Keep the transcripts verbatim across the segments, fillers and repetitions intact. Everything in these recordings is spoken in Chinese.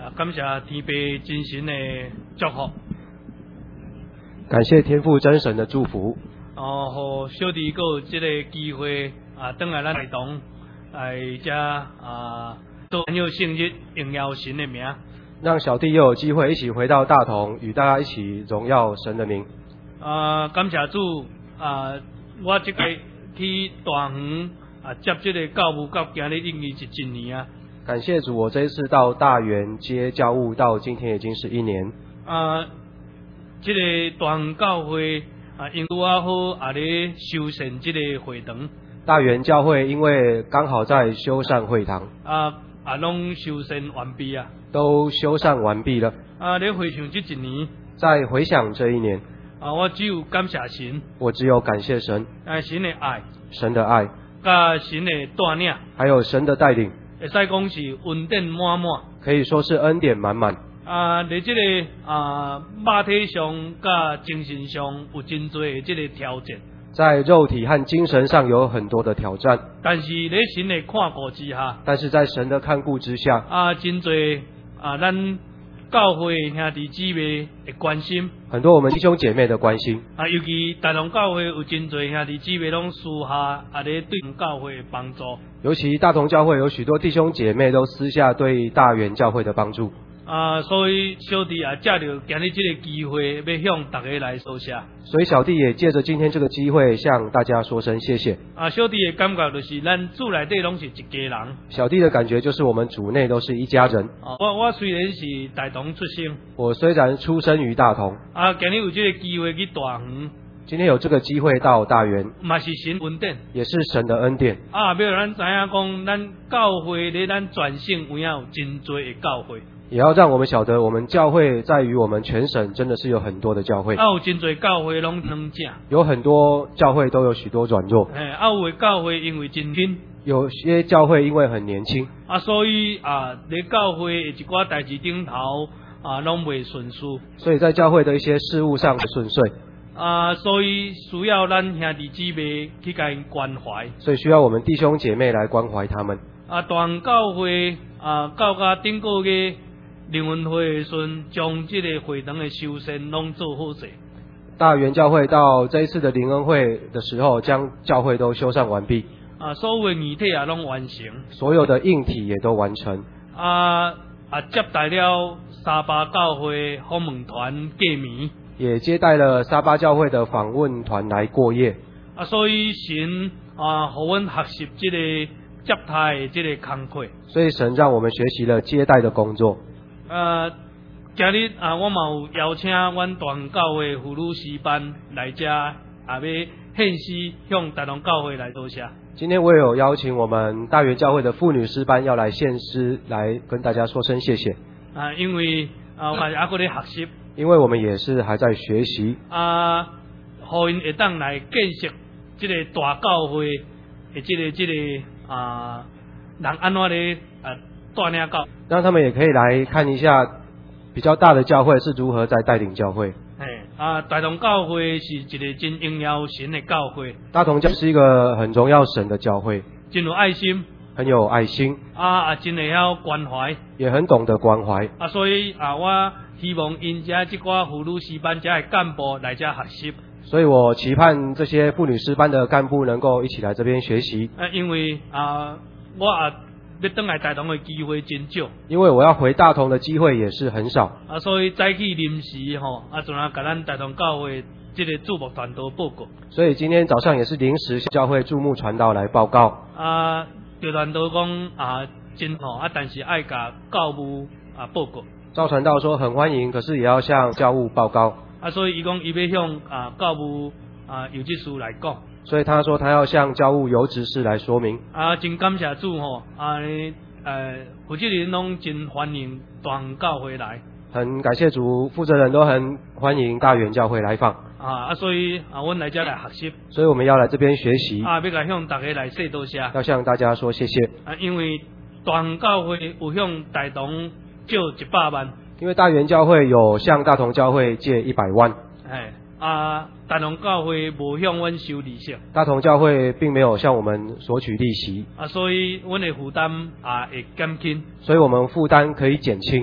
啊，感谢天父真神的祝福。 感谢天父真神的祝福。 哦，互小弟有这个机会啊，登来咱台东来遮啊，做很有圣日荣耀神的名。 让小弟又有机会一起回到大同，与大家一起荣耀神的名。 啊，感谢主啊！我这个去大园啊接这个教务，到今日已经是一年啊。 感谢主，我这一次到大园接教务，到今天已经是一年。 啊，这个大园教会啊，因拄啊好啊咧修缮这个会堂。 大园教会因为刚好在修缮会堂。 啊啊，拢修缮完毕啊。 都修缮完毕了。 啊，咧回想这一年。 在回想这一年。 啊，我只有感谢神。 我只有感谢神。 啊，神的爱。 神的爱。 甲神的带领。 还有神的带领。 会使讲是恩典满满。 可以说是恩典满满。 啊，在这个啊肉体上甲精神上有真多的这个挑战。 在肉体和精神上有很多的挑战。 但是在神的看顾之下。 但是在神的看顾之下。 啊，真多。啊，咱教会兄弟姊妹的关心， 很多我们弟兄姐妹的关心。 啊，尤其大同教会有真多兄弟姊妹拢私下啊咧对教会的帮助。 尤其大同教会有许多弟兄姐妹都私下对大园教会的帮助。 啊，所以小弟也借着今日这个机会，要向大家来说谢。 所以小弟也借着今天这个机会，向大家说声谢谢。 啊，小弟的感觉就是，咱主内底拢是一家人。 小弟的感觉就是，我们主内都是一家人。 啊，我我虽然是大同出生， 我虽然出生于大同。 啊，今日有这个机会去大园。 今天有这个机会到大园， 嘛是神恩典， 也是神的恩典。 啊，要让咱知影讲，咱教会咧，咱全省有影有真多的教会。 也要让我们晓得，我们教会在于我们全省真的是有很多的教会。 啊，有真多教会拢软正， 有很多教会都有许多软弱。 哎，啊，有的教会因为真轻， 有些教会因为很年轻， 啊，所以啊，咧教会一寡代志顶头啊，拢未顺遂。 所以在教会的一些事务上不顺遂。 啊，所以需要咱兄弟姊妹去甲因关怀。 所以需要我们弟兄姐妹来关怀他们。 啊，大园教会啊，到甲顶个月。灵恩会的时阵，将这个会堂的修缮拢做好势。 大园教会到这一次的灵恩会的时候，将教会都修缮完毕。 啊，所有的硬体也拢完成。 所有的硬体也都完成。 啊啊，接待了沙巴教会访问团过暝。 也接待了沙巴教会的访问团来过夜。 啊，所以神啊，互阮学习这个接待的这个工课。 所以神让我们学习了接待的工作。 呃，今日啊，我嘛有邀请阮大园教会妇女诗班来遮，啊要献诗向大同教会来多谢。 今天我也有邀请我们大园教会的妇女诗班要来献诗，来跟大家说声谢谢。 啊，因为啊，我还还在学习。 因为我们也是还在学习。 啊，互因会当来见识这个大教会的这个这个啊，人安怎咧啊带领教。 让他们也可以来看一下比较大的教会是如何在带领教会。 哎啊，大同教会是一个真荣耀神的教会。 大同教是一个很荣耀神的教会， 真有爱心， 很有爱心。 啊啊，真会晓关怀， 也很懂得关怀。 啊，所以啊，我希望因遮这寡妇女诗班遮的干部来遮学习。 所以我期盼这些妇女诗班的干部能够一起来这边学习。 啊，因为啊，我啊。要回来大同的机会真少， 因为我要回大同的机会也是很少啊，所以早起临时吼，啊，就来甲咱大同教会这个注目传道报告。 所以今天早上也是临时教会注目传道来报告。 啊，赵传道讲啊，真好啊，但是爱甲教务啊报告。 赵传道说很欢迎，可是也要向教务报告。 啊，所以伊讲伊要向啊教务啊有志士来讲。 所以他说他要向教务有指示来说明。 啊，真感谢主吼，啊，呃，负责人拢真欢迎大园教会来。 很感谢主，负责人都很欢迎大园教会来访。 啊啊，所以啊，阮来这来学习。 所以我们要来这边学习。 啊，要来向大家来说多谢。 要向大家说谢谢。 啊，因为大园教会有向大同借一百万。 因为大园教会有向大同教会借一百万。 哎。啊，大同教会无向阮收利息。 大同教会并没有向我们索取利息。 啊，所以阮的负担啊会减轻。 所以我们负担可以减轻。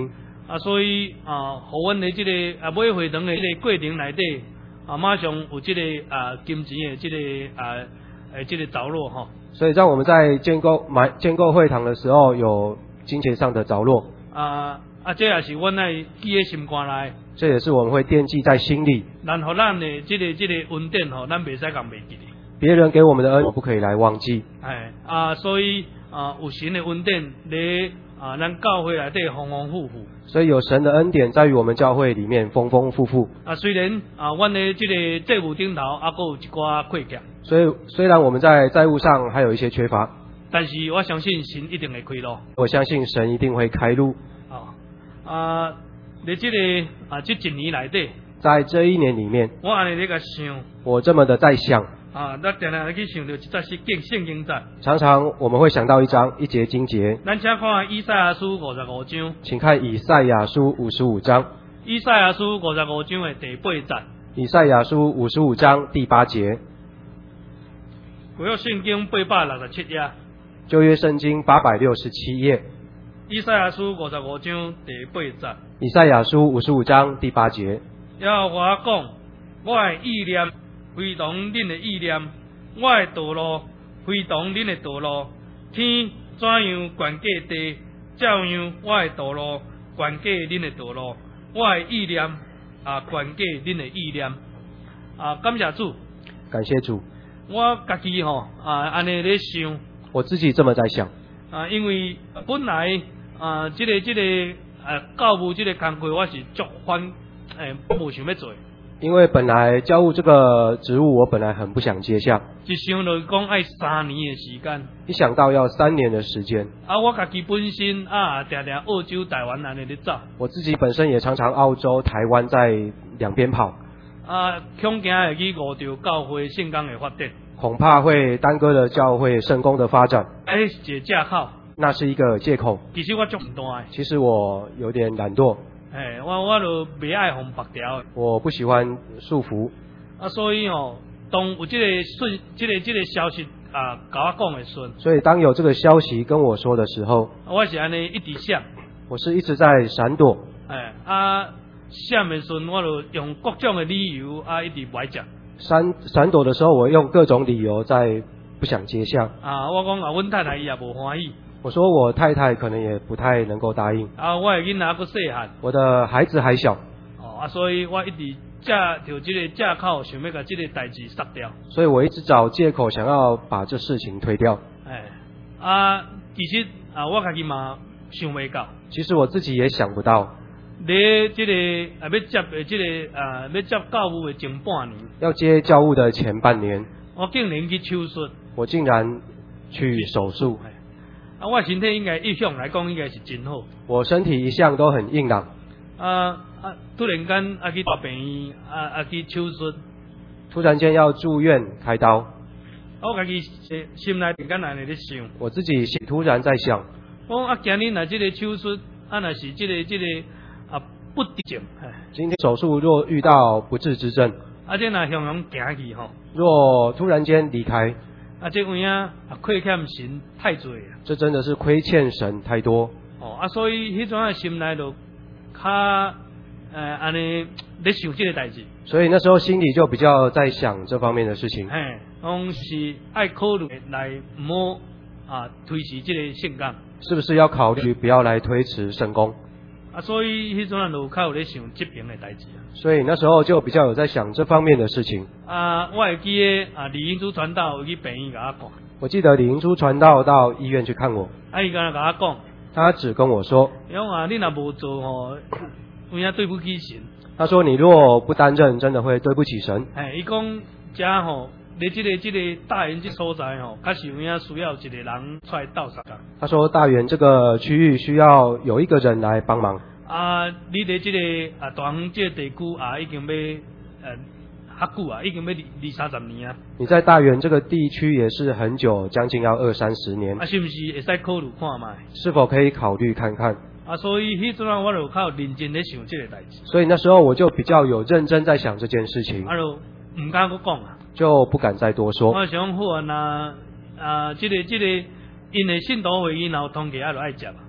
啊，所以啊，互阮的这个啊买会堂的这个过程内底啊，马上有这个啊金钱的这个啊诶这个着落吼。 所以让我们在建构买建构会堂的时候有金钱上的着落。 啊啊，这也是阮爱记在心肝内。 这也是我们会惦记在心里。 然后咱的这个这个恩典吼，咱袂使讲袂记的。 别人给我们的恩，我不可以来忘记。 哎啊，所以啊，有神的恩典咧啊，咱教会内底丰丰富富。 所以有神的恩典在于我们教会里面丰丰富富。 啊，虽然啊，阮的这个债务顶头还佫有一寡亏欠。 所以虽然我们在债务上还有一些缺乏， 但是我相信神一定会开路。 我相信神一定会开路。 啊啊，在这个啊这一年内底， 在这一年里面， 我安尼咧个想， 我这么的在想。 啊，咱定定去想到一则是经圣经节。 常常我们会想到一章一节经节。 咱请看以赛亚书五十五章。 请看以赛亚书五十五章。 以赛亚书五十五章的第八节。 以赛亚书五十五章第八节。 旧约圣经八百六十七页。 旧约圣经八百六十七页。 以赛亚书五十五章第八节。 以赛亚书五十五章第八节。 要我讲，我的意念非同恁的意念，我的道路非同恁的道路。天怎样悬过地，照样我的道路悬过恁的道路，我的意念啊悬过恁的意念。啊，感谢主。 感谢主。 我家己吼啊，安尼咧想。 我自己这么在想。 啊，因为本来啊，这个这个呃教务这个工作我是足反诶，无想要做。 因为本来教务这个职务，我本来很不想接下。 一想就讲爱三年的时间。 一想到要三年的时间。 啊，我家己本身啊，常常澳洲、台湾安尼咧走。 我自己本身也常常澳洲、台湾在两边跑。 啊，恐惊会去误掉教会圣工的发展。 恐怕会耽搁了教会圣工的发展。 哎，是一个借口。 那是一个借口。 其实我足唔单。 其实我有点懒惰。 哎，我我就袂爱互白条。 我不喜欢束缚。 啊，所以哦，当有这个顺，这个这个消息啊，甲我讲的顺。 所以当有这个消息跟我说的时候， 我是安尼一直想。 我是一直在闪躲。 哎啊，想的顺，我就用各种的理由啊，一直不爱接。 闪闪躲的时候，我用各种理由在不想接下。 啊，我讲啊，阮太太伊也无欢喜。 我说我太太可能也不太能够答应。 啊，我的囡仔还细汉。 我的孩子还小。 哦啊，所以我一直借着这个借口，想要把这个代志杀掉。 所以我一直找借口，想要把这事情推掉。 哎，啊，其实啊，我家己嘛想未到。 其实我自己也想不到。 咧，这个啊要接的这个啊要接教务的前半年。 要接教务的前半年。 我竟然去手术。 我竟然去手术。 啊，我身体应该一向来讲应该是真好。 我身体一向都很硬朗。 啊啊！突然间啊去大病院啊啊去手术。 突然间要住院开刀。 我家己心内突然间安尼咧想。 我自己突然在想。 我啊，今日若这个手术啊，若是这个这个啊不治症。 今天手术若遇到不治之症。 啊，这若向向行去吼。 若突然间离开。 啊，这位啊，亏欠神太多了。 这真的是亏欠神太多。 哦啊，所以迄种啊心内就较呃安尼咧想这个代志。 所以那时候心里就比较在想这方面的事情。 嘿，讲是爱考虑来唔好啊推迟这个圣工。 是不是要考虑不要来推迟圣工？ 啊，所以迄种啊就较有咧想这边的代志。 所以那时候就比较有在想这方面的事情。 啊，我会记得啊，李英珠传道有去病院甲我看。 我记得李英珠传道到医院去看我。 啊，伊敢若甲我讲。 他只跟我说。 伊讲啊，你若无做吼，有影对不起神。 他说你若不担任，真的会对不起神。 哎，伊讲遮吼，你这个这个大园这所在吼，确实有影需要一个人出来斗相共。 他说大园这个区域需要有一个人来帮忙。 啊，你伫这个啊大园这个地区啊，已经要呃较久啊，已经要二二三十年啊。 你在大园这个地区也是很久，将近要二三十年。 啊，是不是会使考虑看卖？ 是否可以考虑看看？ 啊，所以迄阵啊，我就较认真咧想这个代志。 所以那时候我就比较有认真在想这件事情。 啊，就唔敢佫讲啊。 就不敢再多说。 我想好啊，那啊，这个这个，因为信徒会议然后通过啊，就爱接啊。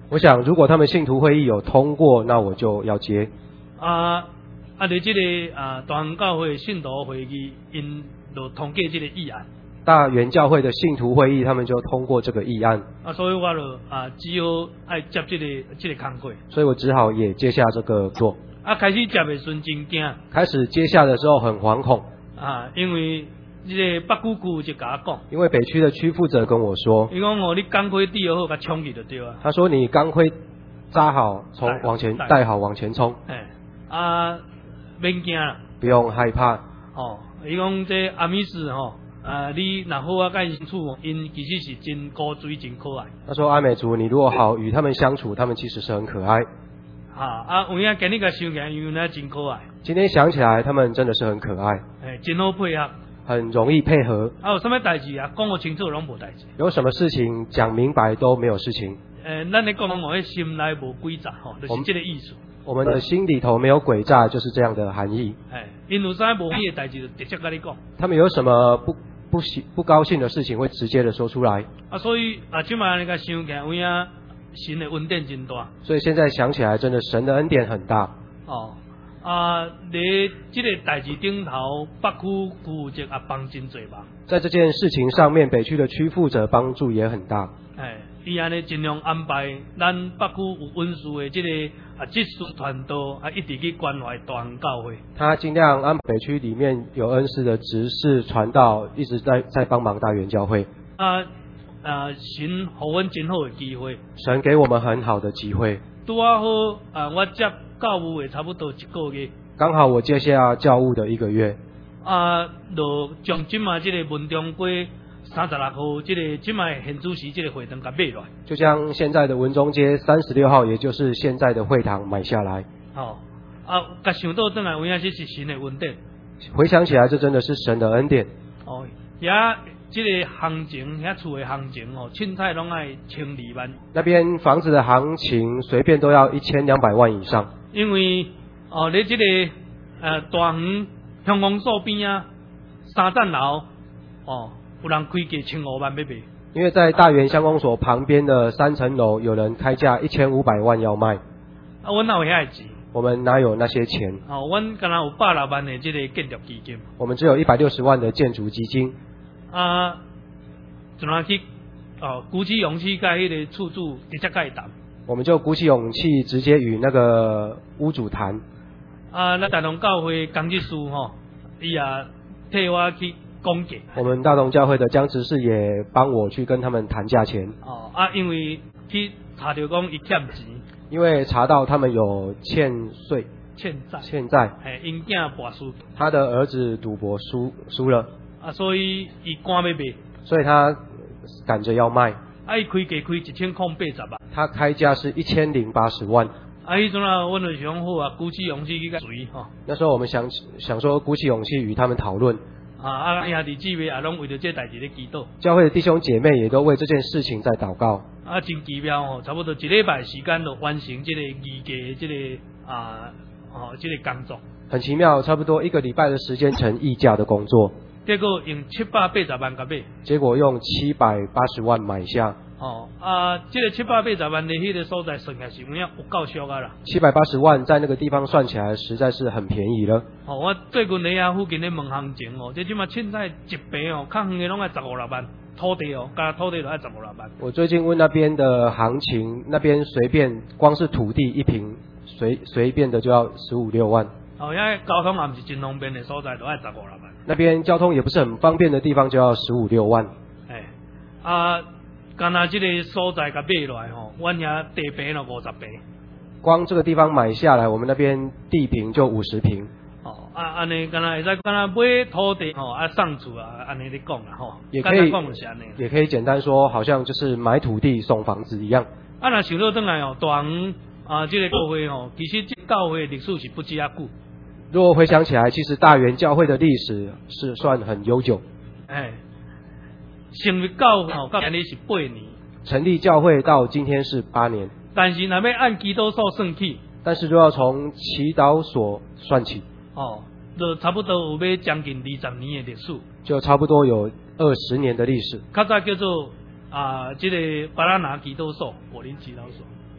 我想，如果他们信徒会议有通过，那我就要接。 啊啊！伫即个啊大恒教会信徒会议，因就通过即个议案。 大原教会的信徒会议，他们就通过这个议案。 啊，所以我就啊只好爱接即、这个即、这个工作。 所以我只好也接下这个做。 啊，开始接的时阵真惊。 开始接下的时候很惶恐。 啊，因为即个北姑姑就甲我讲。 因为北区的区负责跟我说。 伊讲哦，你钢盔戴好，甲冲去就对啊。 他说你钢盔扎好，从往前戴好往前冲。 哎，啊。免惊啦， 不用害怕。 哦，伊讲这阿米斯吼，啊，你若好啊，甲因相处，因其实是真古锥、真可爱。 他说阿美族，你如果好与他们相处，他们其实是很可爱。 哈啊，有影今日个想起来，因为真可爱。 今天想起来，他们真的是很可爱。 哎，真好配合。 很容易配合。 啊，有什么代志啊？讲我清楚拢无代志。 有什么事情讲明白都没有事情。 诶，咱咧讲我迄心内无诡诈吼，就是这个意思。 我们的心里头没有诡诈，就是这样的含义。 哎，因有啥无喜的代志，就直接跟你讲。 他们有什么不不喜不高兴的事情，会直接的说出来。 啊，所以啊，即摆那个想起来，有影神的恩典真大。 所以现在想起来，真的神的恩典很大。 哦，啊，伫这个代志顶头，北区负责啊帮真侪忙。 在这件事情上面，北区的区负责帮助也很大。 哎，伊安尼尽量安排咱北区有恩赐的这个啊技术传道啊，一直去关怀大恒教会。 他尽量安排北区里面有恩赐的执事传道，一直在在帮忙大原教会。 啊啊，神互阮真好的机会。 神给我们很好的机会。 拄啊好啊，我接教务的差不多一个月。 刚好我接下教务的一个月。 啊，就将即卖这个文中街三十六号这个即卖现主时这个会堂甲买落。 就将现在的文中街三十六号，也就是现在的会堂买下来。 哦，啊，甲想到转来，有影这是神的恩典。 回想起来，这真的是神的恩典。 哦，也这个行情，遐厝的行情哦，凊彩拢爱千二万。 那边房子的行情随便都要一千两百万以上。 因为哦，你这个呃大园香港所边啊，三层楼哦，有人开价千五万要卖。 因为在大园乡公所旁边的三层楼，有人开价一千五百万要卖。 啊，我哪有遐钱？ 我们哪有那些钱？ 哦，我敢若有百六万的这个建筑基金。 我们只有一百六十万的建筑基金。 啊，就拿去哦，鼓起勇气甲迄个厝主直接甲伊谈。 我们就鼓起勇气，直接与那个屋主谈。 啊，那大同教会江执事吼，伊也替我去讲价。 我们大同教会的江执事也帮我去跟他们谈价钱。 哦，啊，因为去查到讲伊欠钱。 因为查到他们有欠税、 欠债、 欠债， 哎，因囝博输， 他的儿子赌博输输了， 啊，所以伊赶要卖， 所以他赶着要卖， 啊，伊开价开一千空八十万， 他开价是一千零八十万， 啊，迄阵啊，阮就想好啊，鼓起勇气去甲随吼， 那时候我们想想说鼓起勇气与他们讨论， 啊，啊，兄弟姊妹也拢为着这代志咧祈祷， 教会的弟兄姐妹也都为这件事情在祷告。 啊，真奇妙吼，差不多一礼拜时间就完成这个议价的这个啊，哦，这个工作。 很奇妙，差不多一个礼拜的时间成议价的工作。 结果用七百八十万甲买。 结果用七百八十万买下。 哦，啊，这个七百八十万的迄个所在算起来是有影有够俗啊啦。 七百八十万在那个地方算起来实在是很便宜了。 哦，我最近咧遐附近咧问行情哦，这即马凊彩一平哦，较远的拢爱十五六万。土地哦，加土地就要十五六万。 我最近问那边的行情，那边随便光是土地一平随随便的就要十五六万。 哦，因为交通也不是真方便的所在，就要十五六万。 那边交通也不是很方便的地方，就要十五六万。 哎，啊，干那这个所在甲买落来吼，阮遐地平就五十平。 光这个地方买下来，我们那边地平就五十平。 哦，啊，安尼敢若会使敢若买土地吼，啊送厝啊，安尼咧讲啦吼， 也可以讲就是安尼， 也可以简单说，好像就是买土地送房子一样。 啊，若想到转来哦，大园啊，这个教会吼，其实这教会的历史是不止啊久。 如果回想起来，其实大原教会的历史是算很悠久。 哎，成立教会吼，到今日是八年。 成立教会到今天是八年。 但是若要按基督所算起， 但是就要从祈祷所算起。 哦，就差不多有要将近二十年的历史， 就差不多有二十年的历史。 较早叫做啊，这个巴拉拿祈祷所、柏林祈祷所。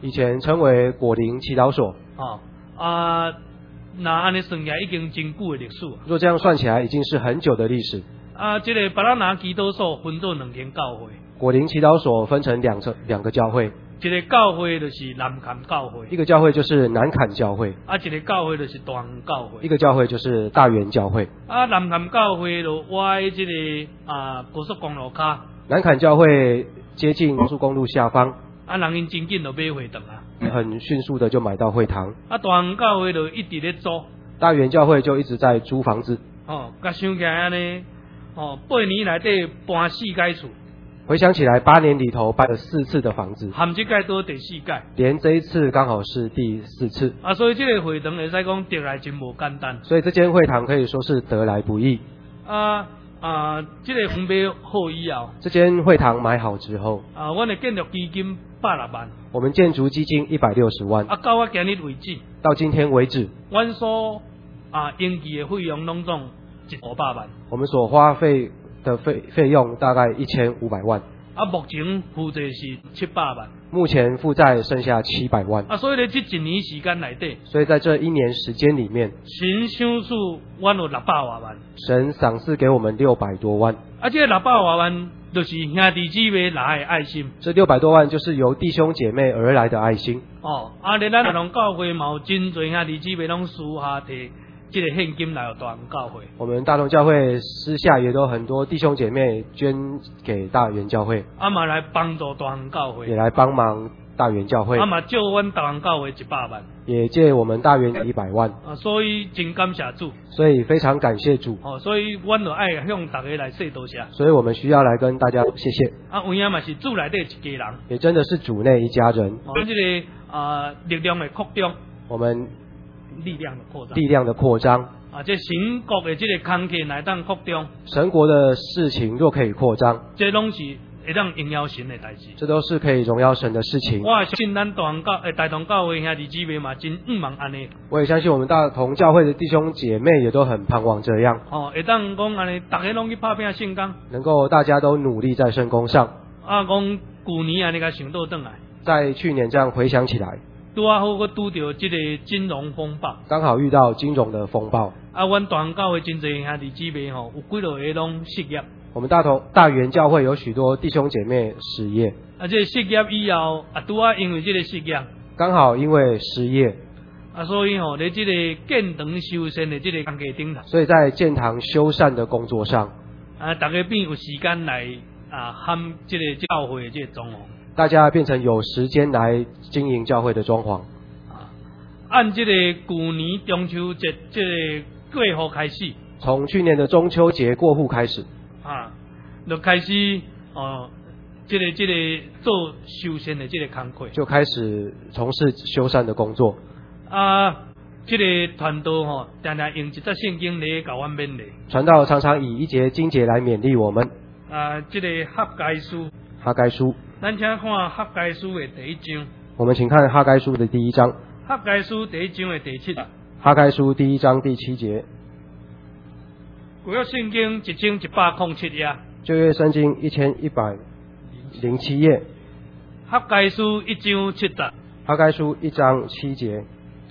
以前称为果林祈祷所。 哦啊，那安尼算起来已经真久的历史。 若这样算起来，已经是很久的历史。 啊，这个巴拉拿祈祷所分做两间教会。 果林祈祷所分成两个两个教会。 一个教会就是南坎教会， 一个教会就是南坎教会， 啊，一个教会就是大园教会， 一个教会就是大园教会。 啊，南坎教会就歪这个啊高速公路卡， 南坎教会接近高速公路下方， 啊，人因真紧就买会堂啊， 很迅速的就买到会堂。 啊，大园教会就一直咧租， 大园教会就一直在租房子。 哦，甲想起来安尼，哦，八年内底搬四间厝。 回想起来，八年里头搬了四次的房子， 含这届都第四届， 连这一次刚好是第四次。 啊，所以这个会堂会使讲得来真无简单。 所以这间会堂可以说是得来不易。 啊啊，这个房买好以后， 这间会堂买好之后， 啊，阮的建筑基金百六万， 我们建筑基金一百六十万， 啊，到我今日为止， 到今天为止， 阮所啊应记的费用拢总一五百万， 我们所花费的费费用大概一千五百万， 啊，目前负债是七百万， 目前负债剩下七百万， 啊，所以咧这一年时间内底， 所以在这一年时间里面， 神赏赐阮有六百多万， 神赏赐给我们六百多万， 啊，这个六百多万就是兄弟姊妹来的爱心， 这六百多万就是由弟兄姐妹而来的爱心。 哦，啊，咧咱龙教会嘛有真侪兄弟姊妹拢私下摕这个现金来大园教会。 我们大同教会私下也都很多弟兄姐妹捐给大园教会， 啊嘛来帮助大园教会， 也来帮忙大园教会， 啊嘛借阮大园教会一百万， 也借我们大园一百万。 啊，所以真感谢主。 所以非常感谢主。 哦，所以阮就爱向大家来说多谢。 所以我们需要来跟大家谢谢。 啊，有影嘛是主内底一家人， 也真的是主内一家人。 哦，这个啊、呃、力量的扩张， 我们力量的扩张， 力量的扩张。 啊，这神国的这个空间来当扩张， 神国的事情若可以扩张， 这拢是会当荣耀神的代志。 这都是可以荣耀神的事情。 我相信咱大同教诶大同教会兄弟姊妹嘛，真毋茫安尼。 我也相信我们大同教会的弟兄姐妹也都很盼望这样。 哦，会当讲安尼，大家拢去拍拼圣工， 能够大家都努力在圣工上。 啊，讲旧年安尼甲想倒转来， 在去年这样回想起来， 拄啊好我拄着这个金融风暴， 刚好遇到金融的风暴。 啊，阮大同教会真侪兄弟姊妹吼，有几落个拢失业。 我们大同大园教会有许多弟兄姐妹失业， 啊，这个失业以后，啊，拄啊因为这个失业， 刚好因为失业， 啊，所以吼，咧这个建堂修缮的这个工价顶头， 所以在建堂修缮的工作上， 啊，大家变有时间来啊，喊这个教会的这个装潢， 大家变成有时间来经营教会的装潢。 啊，按这个旧年中秋节这个过后开始， 从去年的中秋节过户开始， 啊，就开始哦，这个这个做修缮的这个工课， 就开始从事修缮的工作。 啊，这个传道吼，常常用一则圣经来甲阮勉励。 传道常常以一节经节来勉励我们。 啊，这个哈该书， 哈该书， 咱请看哈该书的第一章。 我们请看哈该书的第一章。 哈该书第一章的第七节。 哈该书第一章第七节。 旧约圣经一千一百零七页。 旧约圣经一千一百零七页。 哈该书一章七节。 哈该书一章七节。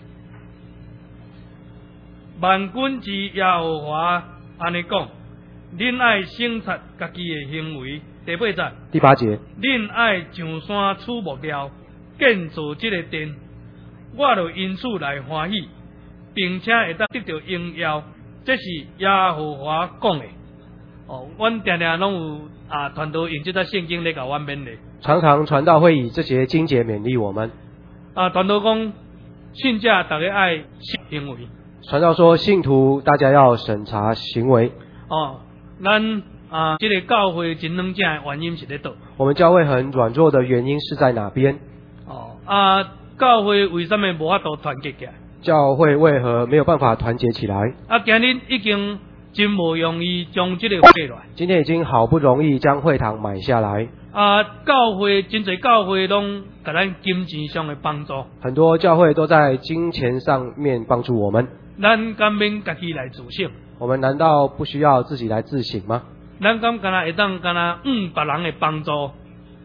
万军之耶和华安尼讲，恁爱省察家己的行为。第八节。 第八节。 恁爱上山取木料，建造这个殿，我就因此来欢喜，并且会当得到荣耀。这是耶和华讲的。哦，阮常常拢有啊，传道用这则圣经来甲阮勉励。 常常传道会以这节经节勉励我们。 啊，传道讲，信者大家爱行为。 传道说，信徒大家要审查行为。 哦，咱啊，这个教会真软正的原因是在倒？ 我们教会很软弱的原因是在哪边？ 哦啊，教会为什么无法度团结起来？ 教会为何没有办法团结起来？ 啊，今日已经真无容易将这个买来。 今天已经好不容易将会堂买下来。 啊，教会真侪教会拢给咱金钱上的帮助。 很多教会都在金钱上面帮助我们。 咱甘免家己来自省？ 我们难道不需要自己来自省吗？ 咱敢敢若会当敢若嗯别人的帮助，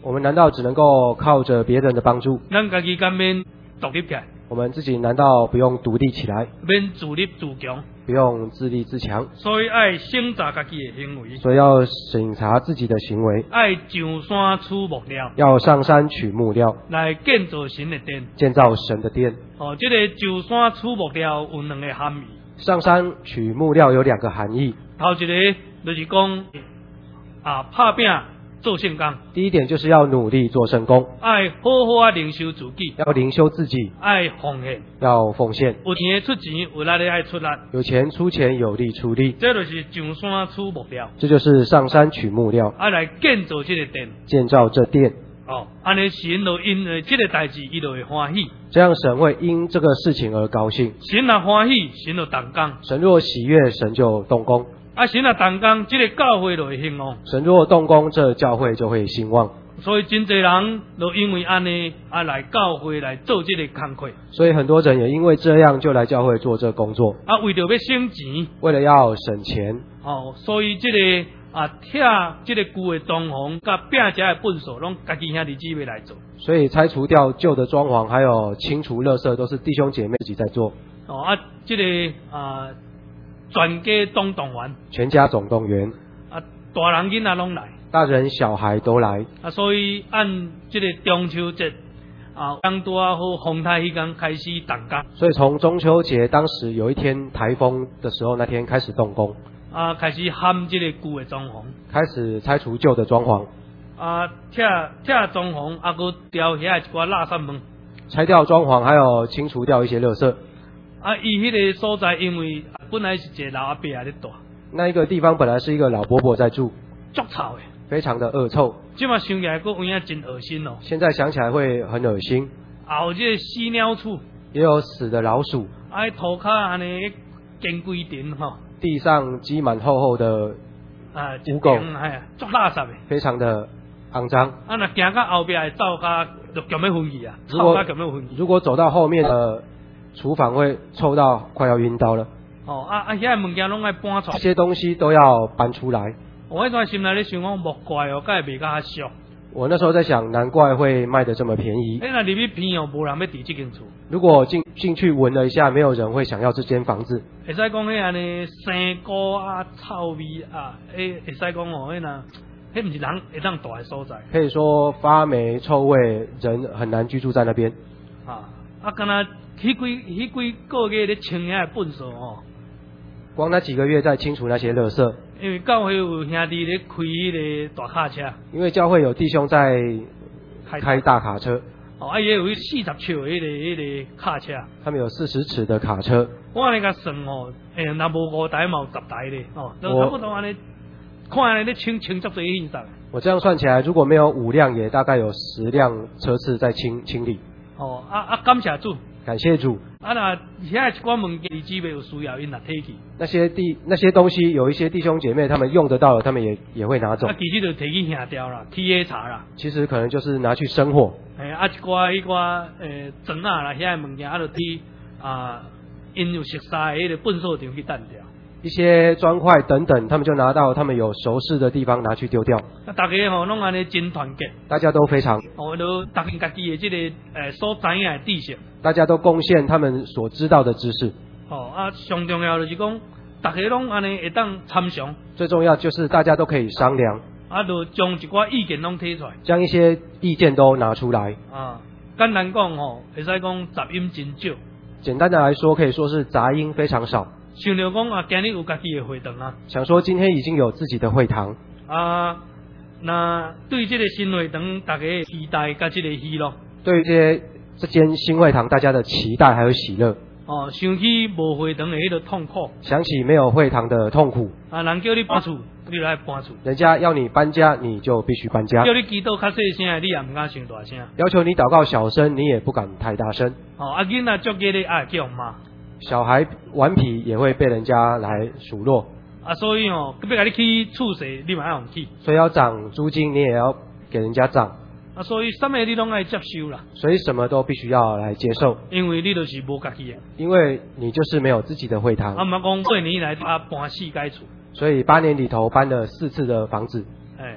我们难道只能够靠着别人的帮助？ 咱家己敢免独立起来， 我们自己难道不用独立起来， 免自立自强？ 不用自立自强？ 所以爱审查家己的行为， 所以要审查自己的行为， 爱上山取木料， 要上山取木料， 来建造神的殿。 建造神的殿。 哦，这个上山取木料有两个含义。 上山取木料有两个含义， 头一个就是讲啊，拍拼做圣工， 第一点就是要努力做圣工， 爱好好啊灵修自己， 要灵修自己， 爱奉献， 要奉献， 有钱出钱，有力的爱出力， 有钱出钱，有力出力， 这就是上山取木料， 这就是上山取木料， 啊来建造这个殿。 建造这殿。 哦，安尼神就因为这个代志，伊就会欢喜。 这样神会因这个事情而高兴。 神若欢喜，神就动工。 神若喜悦，神就动工。 啊，神若动工，这个教会就会兴旺。 神若动工，这教会就会兴旺。 所以真侪人都因为安尼啊来教会来做这个工课。 所以很多人也因为这样就来教会做这工作。 啊，为着要省钱， 为了要省钱。 哦，所以这个啊，拆这个旧的装潢，甲拼遮的粪扫，拢家己兄弟姊妹来做。 所以拆除掉旧的装潢，还有清除垃圾，都是弟兄姐妹自己在做。 哦啊，这个啊，全家总动员， 全家总动员。 啊，大人囡仔拢来。 大人小孩都来。 啊，所以按这个中秋节啊，刚多啊好风台迄天开始动工。 所以从中秋节当时有一天台风的时候，那天开始动工。 啊，开始焊这个旧的装潢， 开始拆除旧的装潢， 啊，拆拆装潢，啊，佮雕遐一寡垃圾门， 拆掉装潢，还有清除掉一些垃圾。 啊，伊迄个所在因为本来是一个老阿伯在住， 那一个地方本来是一个老伯伯在住， 足臭的， 非常的恶臭。 即嘛想起来，佮有影真恶心哦。 现在想起来会很恶心。 啊，有这个死鸟鼠， 也有死的老鼠。 啊，涂骹安尼建规定吼。 地上积满厚厚的啊污垢， 哎，足垃圾的， 非常的肮脏。 啊，若行到后边的灶骹就强要昏去啊，臭甲强要昏去。 如果走到后面的厨房，会臭到快要晕倒了。 哦，啊啊，遐物件拢爱搬出来， 这些东西都要搬出来。 我迄阵心内咧想讲，莫怪哦，甲会卖甲较俗。 我那时候在想，难怪会卖得这么便宜。 哎，那入去偏哦，无人要住这间厝。 如果进进去闻了一下，没有人会想要这间房子。 会使讲迄安尼生菇啊、臭味啊，诶，会使讲哦，迄那，迄毋是人会当住的所在。 可以说发霉臭味，人很难居住在那边。 啊，啊，敢若迄几迄几个月咧清遐粪扫哦。 光那几个月在清除那些垃圾。 因为教会有兄弟咧开迄个大卡车。 因为教会有弟兄在开大卡车。 哦，啊，也有四十尺的迄个迄个卡车。 他们有四十尺的卡车。 我安尼甲算哦，诶，若无五台嘛有十台咧，哦，就差不多安尼，看安尼咧清清足侪现场。 我这样算起来，如果没有五辆，也大概有十辆车次在清清理。 哦，啊啊，感谢主。 感谢主。 啊，那遐一寡物件，姊妹有需要，因若摕去。 那些弟那些东西，有一些弟兄姐妹他们用得到了，他们也也会拿走。 啊，其实就摕去下掉啦，起下茶啦。 其实可能就是拿去生火。 哎，啊一寡迄寡诶砖啊啦，遐物件啊，就去啊，因有熟悉的迄个粪扫场去抌掉。 一些砖块等等，他们就拿到他们有熟识的地方拿去丢掉。 啊，大家吼拢安尼真团结。 大家都非常。 哦，都大家家己的这个诶所知影的知识。 大家都贡献他们所知道的知识。 哦啊，上重要就是讲，大家拢安尼会当参详。 最重要就是大家都可以商量。 啊，就将一寡意见拢提出来。 将一些意见都拿出来。 啊，简单讲吼，会使讲杂音真少。 简单的来说，可以说是杂音非常少。 想着讲啊，今日有家己的会堂啊。 想说今天已经有自己的会堂。 啊，那对这个新会堂，大家的期待甲这个喜乐。 对于这些这间新会堂，大家的期待还有喜乐。 哦，想起无会堂的迄个痛苦。 想起没有会堂的痛苦。 啊，人叫你搬厝，你就爱搬厝。 人家要你搬家，你就必须搬家。 叫你祈祷较细声，你也唔敢伤大声。 要求你祷告小声，你也不敢太大声。 哦，啊囡仔足给你爱叫骂。 小孩顽皮也会被人家来数落。 啊，所以哦，要甲你去厝势，你嘛爱用去。 所以要涨租金，你也要给人家涨。 啊，所以什么你拢爱接受啦。 所以什么都必须要来接受。 因为你就是无家己的。 因为你就是没有自己的会堂。 啊，唔讲八年来啊搬四间厝。 所以八年里头搬了四次的房子。 哎，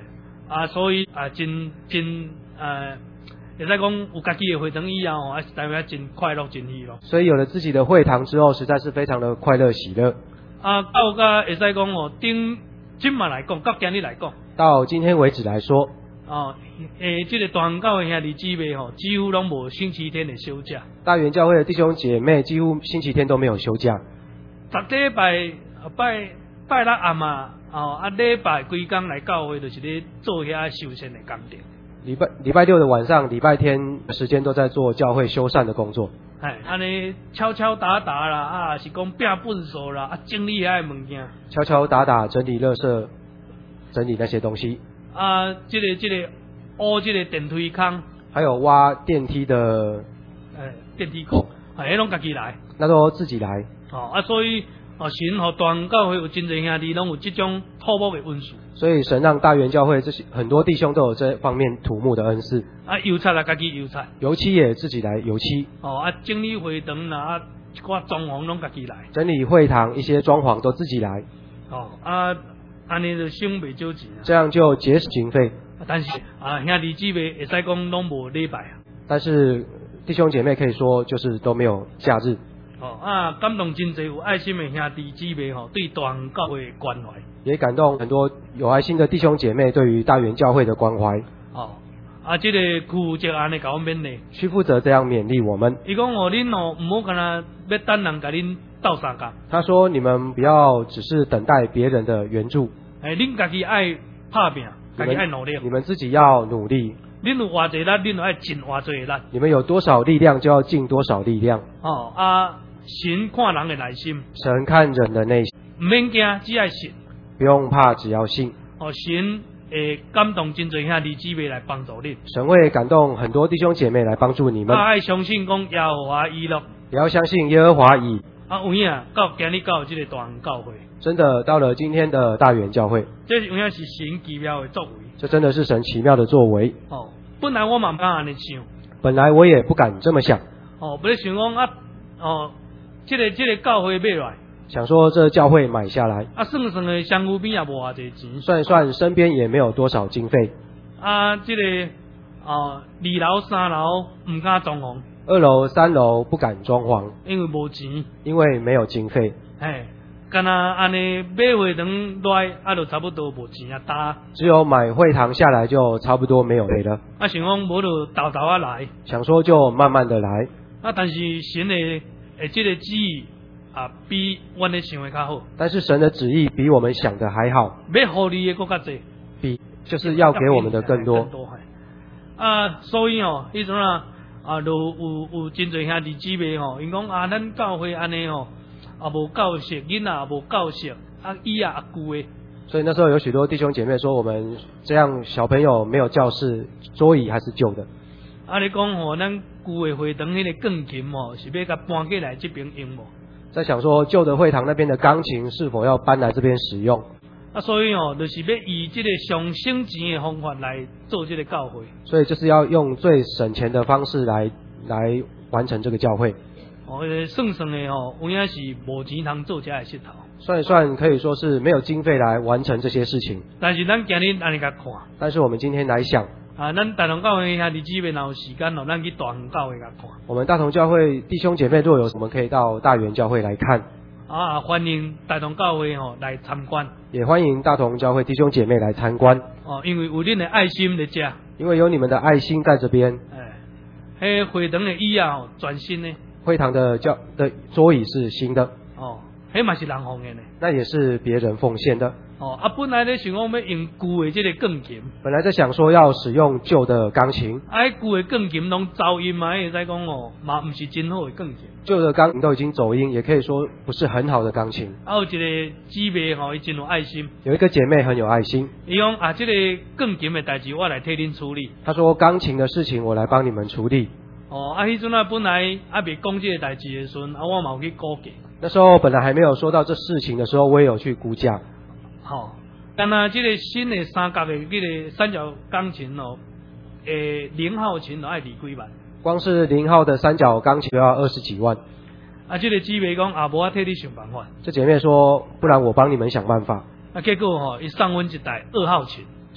啊，所以啊，真真呃，会使讲有家己的会堂以后吼，啊，大家真快乐真喜乐。 所以有了自己的会堂之后，实在是非常的快乐喜乐。 啊，到甲会使讲哦，顶今晚来讲，到今日来讲， 到今天为止来说， 哦，诶，这个大汉教会兄弟姊妹吼，几乎拢无星期天的休假。 大元教会的弟兄姐妹几乎星期天都没有休假。 逐礼拜拜拜六暗嘛，哦啊礼拜规工来教会，就是咧做遐修宪的工程。 礼拜礼拜六的晚上，礼拜天的时间都在做教会修缮的工作。 哎，安尼敲敲打打啦，啊是讲拼粪扫啦，啊整理遐物件。 敲敲打打整理垃圾，整理那些东西。 啊，这个这个挖这个电梯坑。 还有挖电梯的， 哎，电梯孔，哎，拢家己来。 那都自己来。 哦啊，所以哦，神和大汉教会有真侪兄弟拢有这种土木的恩赐。所以神让大元教会这些很多弟兄都有这方面土木的恩赐。 啊，油漆啊，家己油漆。油漆也自己来油漆。 哦啊，整理会堂啦，啊，一寡装潢拢家己来。 整理会堂一些装潢都自己来。 哦啊，安尼就省袂少钱啊。 这样就节省经费。 但是啊，兄弟姊妹会使讲拢无礼拜啊。 但是弟兄姐妹可以说就是都没有假日。 哦啊，感动真侪有爱心的兄弟姊妹吼，对大汉教会的关怀。 也感动很多有爱心的弟兄姐妹对于大元教会的关怀。 哦，啊，这个区就安尼甲我勉励。 区负责这样勉励我们。 伊讲哦，恁哦唔好干那要等人甲恁斗相共。 他说你们不要只是等待别人的援助。 哎，恁家己爱拍拼，家己爱努力。 你们自己要努力。 恁有偌济力，恁就爱尽偌济力。 你们有多少力量，就要尽多少力量。 哦啊，神看人的内心。 神看人的内心。 唔免惊，只爱信。 不用怕，只要信。 哦，神会感动真侪兄弟姊妹来帮助你。 神会感动很多弟兄姐妹来帮助你们。 啊，爱相信讲耶和华以乐。 也要相信耶和华以。 啊，有影到今日到这个大汉教会。 真的到了今天的大元教会。 这有影是神奇妙的作为。 这真的是神奇妙的作为。 哦，本来我嘛唔敢安尼想。 本来我也不敢这么想。 哦，不是想讲啊，哦，这个这个教会买来。 想说这教会买下来。 啊，算算的相互边也无偌济钱。 算一算身边也没有多少经费。 啊，这个哦，二楼三楼唔敢装潢。 二楼三楼不敢装潢。 因为无钱。 因为没有经费。 嘿。干那安尼买会堂来，啊，就差不多无钱啊打。 只有买会堂下来就差不多没有赔了。 啊，想讲无就豆豆啊来。 想说就慢慢的来。 啊，但是神的诶，这个旨意啊，比阮咧想的较好。 但是神的旨意比我们想的还好。 要互你的更较济。 比就是要给我们的更多。 更多啊，所以哦，迄阵啊，啊，就有有真侪兄弟姊妹吼，因讲啊，咱教会安尼吼。啊，无教室，囡仔无教室，啊椅啊啊旧的。 所以那时候有许多弟兄姐妹说，我们这样小朋友没有教室，桌椅还是旧的。 啊，你讲吼，咱旧的会堂迄个钢琴吼，是要甲搬过来这边用无？ 在想说，旧的会堂那边的钢琴是否要搬来这边使用？ 啊，所以哦，就是要以这个上省钱的方法来做这个教会。 所以就是要用最省钱的方式来来完成这个教会。 哦，算算的吼，有影是无钱通做这个石头。 算一算，可以说是没有经费来完成这些事情。 但是咱今日安尼甲看。 但是我们今天来想。 啊，咱大同教会兄弟姊妹若有时间哦，咱去大同教会甲看。 我们大同教会弟兄姐妹若有什么可以到大元教会来看。 啊，欢迎大同教会吼来参观。 也欢迎大同教会弟兄姐妹来参观。 哦，因为有恁的爱心在遮。 因为有你们的爱心在这边。 哎，迄会堂的椅啊，吼，全新的。 会堂的教的桌椅是新的。 哦，迄嘛是人奉献的。 那也是别人奉献的。 哦，啊，本来咧想讲要用旧的这个钢琴。 本来在想说要使用旧的钢琴。 啊，旧的钢琴拢噪音嘛，会使讲哦，嘛唔是真好的钢琴。 旧的钢琴都已经走音，也可以说不是很好的钢琴。 啊，有一个姊妹吼，伊真有爱心。 有一个姐妹很有爱心。 伊讲啊，这个钢琴的代志我来替恁处理。 她说钢琴的事情我来帮你们处理。 哦，啊，迄阵啊，本来啊未讲这个代志的时阵，啊，我嘛有去估计。 那时候本来还没有说到这事情的时候，我也有去估价。 好，但那这个新的三角的这个三角钢琴哦，诶，零号琴都爱二几万。 光是零号的三角钢琴就要二十几万。 啊，这个姊妹讲啊，无我替你想办法。 这姐妹说，不然我帮你们想办法。 啊，结果吼、哦，伊送阮一台二号琴。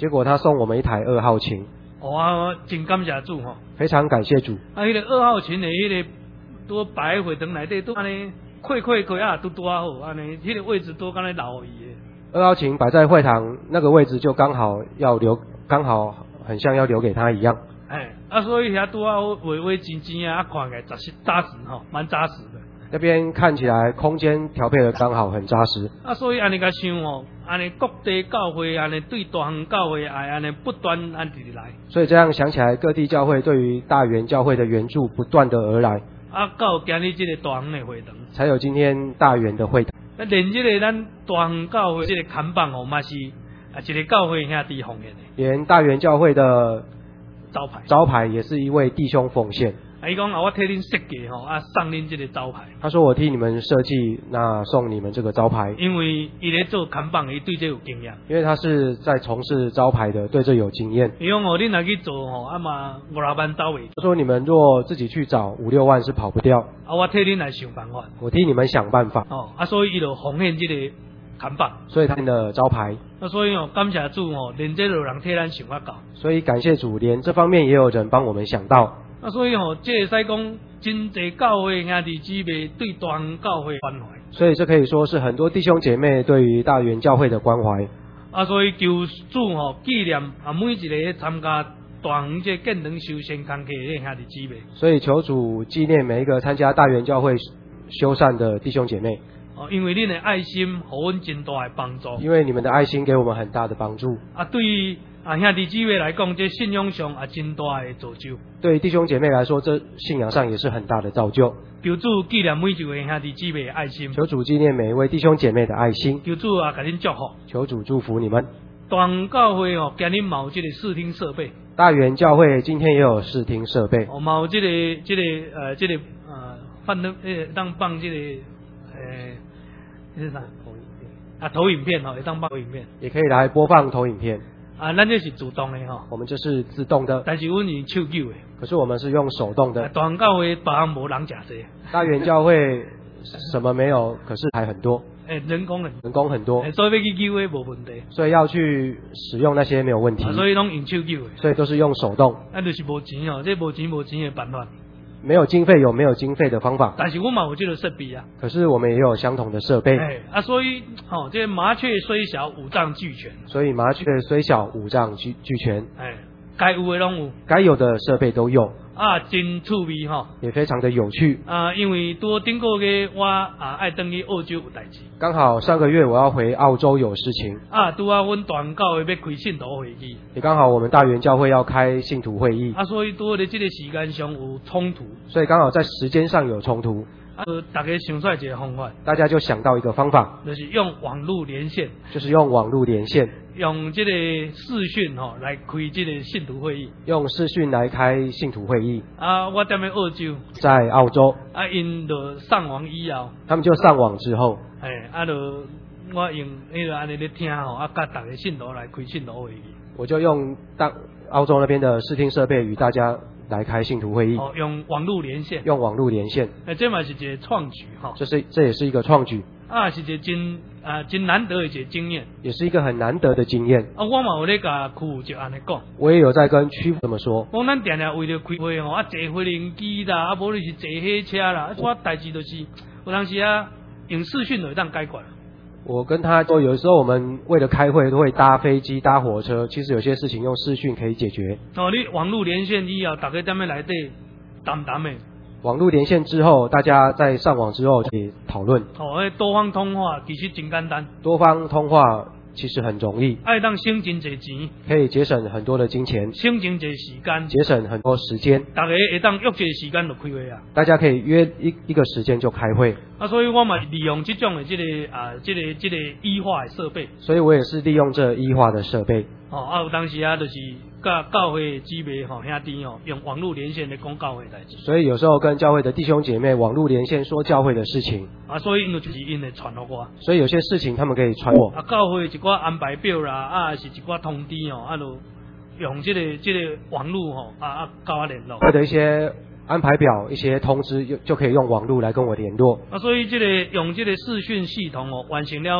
结果他送我们一台二号琴。 哦啊，真感谢主吼。 非常感谢主。 啊，迄、那个二号琴的迄、那个多摆会堂内底都安尼溃溃溃啊，都拄啊好，安尼迄个位置都敢若留伊的。 二号琴摆在会堂那个位置就刚好要留，刚好很像要留给他一样。 哎，啊，所以遐拄啊好，微微尖尖啊，啊看起来扎实扎实吼，蛮扎实的。 那边看起来空间调配的刚好，很扎实。 啊，所以安尼甲想吼，安尼各地教会安尼对大项教会爱安尼不断安直来。 所以这样想起来，各地教会对于大园教会的援助不断的而来。 啊，到今日这个大项的会堂， 才有今天大园的会堂。 那连这个咱大项教会这个看板吼，嘛是啊一个教会兄弟奉献的。 连大园教会的招牌， 招牌也是一位弟兄奉献。 啊，伊讲啊，我替恁设计吼，啊送恁这个招牌。 他说我替你们设计，那送你们这个招牌。 因为伊咧做看板，伊对这有经验。 因为他是在从事招牌的，对这有经验。 伊讲哦，恁若去做吼，啊嘛五六万走袂。 他说你们若自己去找五六万是跑不掉。 啊，我替恁来想办法。 我替你们想办法。 哦，啊，所以伊就奉献这个看板。 所以他的招牌。 啊，所以哦，感谢主哦，连这有人替咱想法到。 所以感谢主，连这方面也有人帮我们想到。 啊，所以吼、哦，这会使讲真侪教会兄弟姊妹对大项教会关怀。 所以这可以说是很多弟兄姐妹对于大园教会的关怀。 啊，所以求主吼、哦、纪念啊每一个参加大项这建堂修宪工课的兄弟姊妹。 所以求主纪念每一个参加大园教会修缮的弟兄姐妹。 哦，因为恁的爱心，给阮真大的帮助。 因为你们的爱心给我们很大的帮助。 啊，对于啊兄弟姊妹来讲，这信仰上啊真大的造就。 对弟兄姐妹来说，这信仰上也是很大的造就。 求主纪念每一位兄弟姊妹的爱心。 求主纪念每一位弟兄姐妹的爱心。 求主啊，给恁祝福。 求主祝福你们。 大项教会哦，今日嘛有这个视听设备。 大园教会今天也有视听设备。 哦，嘛有这个这个呃这个呃放的呃当放这个呃。是啥？啊，投影片吼，会当放投影片， 也可以来播放投影片。 啊，咱这是自动的吼， 我们这是自动的， 但是阮是手救的。 可是我们是用手动的。 大项教会别项无人食这。 大园教会什么没有，可是还很多。 诶，人工很人工很多， 所以要去救的无问题。 所以要去使用那些没有问题。 啊、所以拢用手救的。 所以都是用手动。 啊，就是无钱哦，这无钱无钱的办法。 没有经费有没有经费的方法， 但是我嘛有这个设备啊。 可是我们也有相同的设备。 哎啊，所以哦，这麻雀虽小，五脏俱全。 所以麻雀虽小，五脏俱俱全。 哎，该有的拢有， 该有的设备都有。 啊，真趣味哈、哦， 也非常的有趣。 啊，因为多顶个月我啊爱登去澳洲有代志。 刚好上个月我要回澳洲有事情。 啊，拄啊，阮大教会要开信徒会议。 也刚好我们大园教会要开信徒会议。 啊，所以多咧这个时间上有冲突。 所以刚好在时间上有冲突。 啊，大家想出来一个方法。 大家就想到一个方法， 就是用网络连线。 就是用网络连线。 用这个视讯吼、哦、来开这个信徒会议。用视讯来开信徒会议。 啊，我踮咧澳洲。 在澳洲。 啊，因就上网以后。 他们就上网之后。 哎，啊就我用迄个安尼咧听吼，啊，甲大家信徒来开信徒会议。 我就用当澳洲那边的视听设备与大家来开信徒会议。 哦，用网络连线。用网络连线。 哎，这嘛是一个创举哈。 这是这也是一个创举。 啊，是一个真啊真难得的一个经验。 也是一个很难得的经验。 啊，我嘛有咧甲区就安尼讲。 我也有在跟区这么说。 讲咱定定为了开会吼，啊坐飞行机啦，啊无就是坐火车啦，啊我代志就是有当时啊用视讯就会当解决。 我跟他说，有时候我们为了开会都会搭飞机、搭火车，其实有些事情用视讯可以解决。 哦，你网络连线以后，大家踮咧内底谈谈的。 网络连线之后，大家在上网之后可以讨论。 哦，多方通话其实真简单。 多方通话其实很容易。 爱当省真侪钱。 可以节省很多的金钱。 省真侪时间。 节省很多时间。 大家会当约一个时间就开会啊。 大家可以约一一个时间就开会。 啊，所以我嘛利用这种的这个啊，这个这个医化的设备。 所以我也是利用这医化的设备。 哦，啊有当时啊，就是甲教会姊妹吼兄弟哦，用网络连线来讲教会代志。 所以有时候跟教会的弟兄姐妹网络连线说教会的事情。 啊，所以因就是因会传给我。 所以有些事情他们可以传我。 啊，教会一寡安排表啦，啊是一寡通知哦，啊就用这个这个网络吼啊啊跟我联络。 或者一些安排表、一些通知，就就可以用网络来跟我联络。 啊，所以这个用这个视讯系统哦，完成了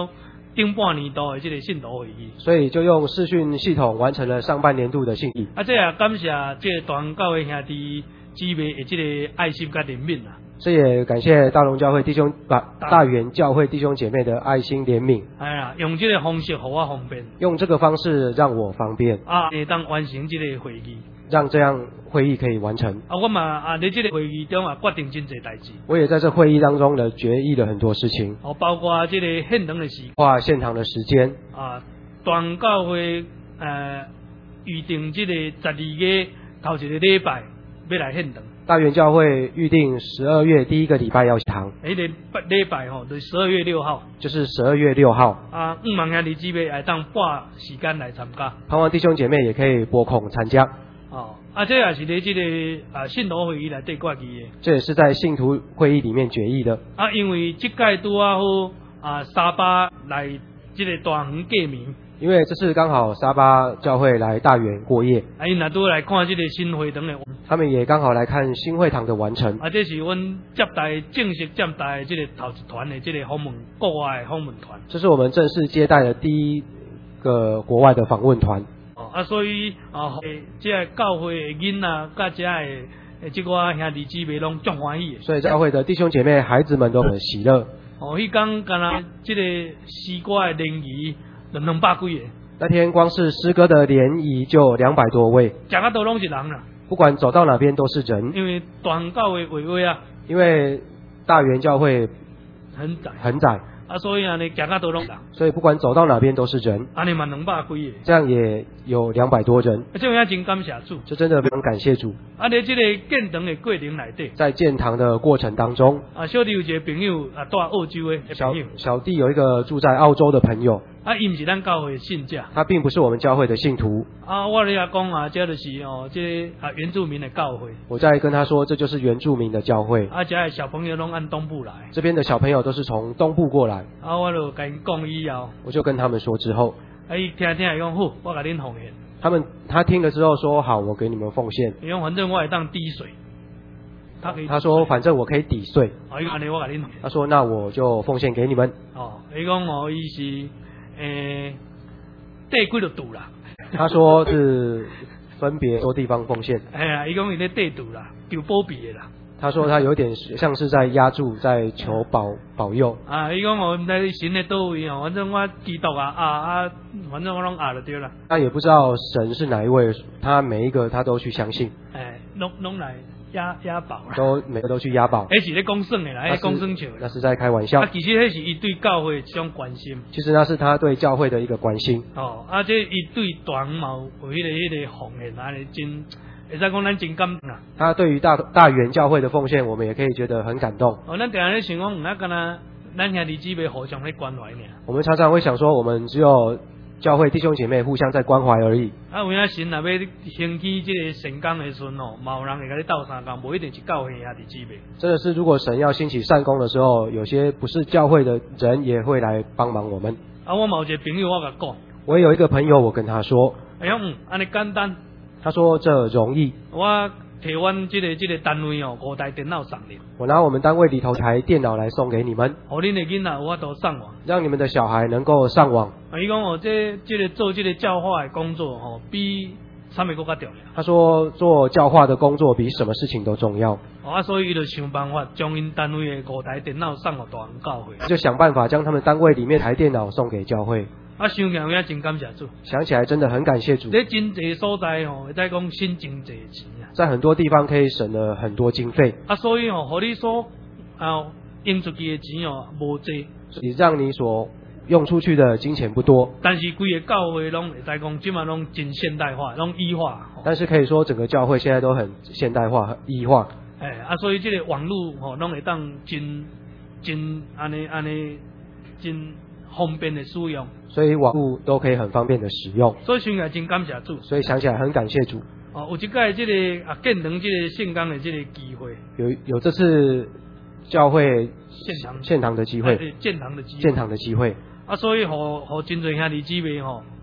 顶半年度的这个信徒会议。 所以就用视讯系统完成了上半年度的信义。 啊，这也感谢这个大荣教会兄弟姊妹的这个爱心甲怜悯啊。 这也感谢大龙教会弟兄把大元教会弟兄姐妹的爱心怜悯。 哎呀，用这个方式互我方便。 用这个方式让我方便。 啊，会当完成这个会议。 让这样会议可以完成。 啊，我嘛啊，在这个会议中啊，决定真侪代志。 我也在这会议当中呢，决议了很多事情。 哦，包括这个献堂的时， 画献堂的时间。 啊，大教会呃预定这个十二月头一个礼拜要来献堂。 大元教会预定十二月第一个礼拜要堂。 迄个礼拜吼，就是十二月六号。 就是十二月六号。 啊，五万兄弟姊妹来当拨时间来参加。 盼望弟兄姐妹也可以拨空参加。 哦，啊，这也是在这个啊信徒会议内底决议的。 这也是在信徒会议里面决议的。 啊，因为这届拄啊好啊沙巴来这个大园过暝。 因为这次刚好沙巴教会来大园过夜。 啊，因也都来看这个新会堂的。 他们也刚好来看新会堂的完成。 啊，这是阮接待正式接待的这个头一团的这个访问国外的访问团。 这是我们正式接待的第一个国外的访问团。 啊，所以啊，这个教会的囡仔，甲这个这个兄弟姊妹拢足欢喜的。 所以教会的弟兄姐妹、孩子们都很喜乐。 哦，迄天敢若这个诗歌的联谊，就两百几个。 那天光是诗歌的联谊就两百多位。 讲啊都拢是人啦。 不管走到哪边都是人。 因为大教会委会啊。 因为大元教会很窄。 很窄。 啊，所以啊，你行啊都拢人， 所以不管走到哪边都是人。 啊，你嘛两百几个， 这样也有两百多人。 啊，这样真感谢主， 这真的非常感谢主。 啊，在这个建堂的过程内底， 在建堂的过程当中， 啊，小弟有一个朋友啊，住澳洲的朋友， 小弟有一个住在澳洲的朋友。 啊，伊毋是咱教会的信者， 他并不是我们教会的信徒。 啊，我咧讲啊，这就是哦，这啊原住民的教会。 我在跟他说，这就是原住民的教会。 啊，这些小朋友拢按东部来。 这边的小朋友都是从东部过来。 啊，我就跟因讲以后， 我就跟他们说之后， 啊，伊听听伊讲好，我甲恁奉献。 他们他听了之后说好，我给你们奉献。 因为反正我会当滴水。他可以。 他说反正我可以抵税。 啊，伊安尼我甲恁。 他说那我就奉献给你们。 哦，伊讲哦，伊是诶。地几就赌啦， 他说是分别多地方奉献。 哎呀，伊讲伊咧地赌啦，求保庇的啦。 他说他有点像是在压住，在求保保佑。 啊，伊讲我毋知神咧倒位哦，反正我祈祷啊啊啊，反正我拢啊就对啦。 他也不知道神是哪一位，他每一个他都去相信。 哎，拢拢来押押宝啦。 都每个都去押宝。 迄是咧讲算的啦，迄讲算笑。 那是在开玩笑。 啊，其实迄是伊对教会一种关心。 其实那是他对教会的一个关心。 哦，啊，这伊对大毛有迄个迄个奉献，安尼真，会使讲咱真感动啊。 他对于大大元教会的奉献，我们也可以觉得很感动。 哦，咱定下咧想讲，唔那干那，咱兄弟姊妹互相咧关怀呢。 我们常常会想说，我们只有教会弟兄姐妹互相在关怀而已。 啊，有影神若要兴起这个成功的时阵哦，嘛有人会甲你斗相共，无一定是教会兄弟姊妹。 真的是，如果神要兴起善功的时候，有些不是教会的人也会来帮忙我们。 啊，我嘛有一个朋友，我甲讲。 我也有一个朋友，我跟他说。 哎呀，嗯，安尼简单。 他说这容易。 我摕阮这个这个单位哦，五台电脑送你。 我拿我们单位里头台电脑来送给你们， 互恁的囡仔有法度上网， 让你们的小孩能够上网。 啊，伊讲哦，这这个做这个教化的工作哦，比啥物更加重要。 他说做教化的工作比什么事情都重要。 哦，啊，所以伊就想办法将因单位的五台电脑送互大人教会， 就想办法将他们单位里面台电脑送给教会。 啊，想起来有影真感谢主， 想起来真的很感谢主。 在真济所在吼，会使讲省真济钱啊， 在很多地方可以省了很多经费。 啊，所以吼，互你所啊用出去的钱哦无济， 也让你所用出去的金钱不多。 但是规个教会拢会使讲，即嘛拢真现代化，拢医化。 但是可以说整个教会现在都很现代化、医化。 哎，啊，所以这个网络吼，拢会当真真安尼安尼真方便的使用。 所以网络都可以很方便的使用。 所以想起来真感谢主。 所以想起来很感谢主。 哦，有一届这个啊建堂这个圣工的这个机会。 有有这次教会献堂献堂的机会。 建堂的机会。 建堂的机会。 啊，所以互互真侪兄弟姊妹吼，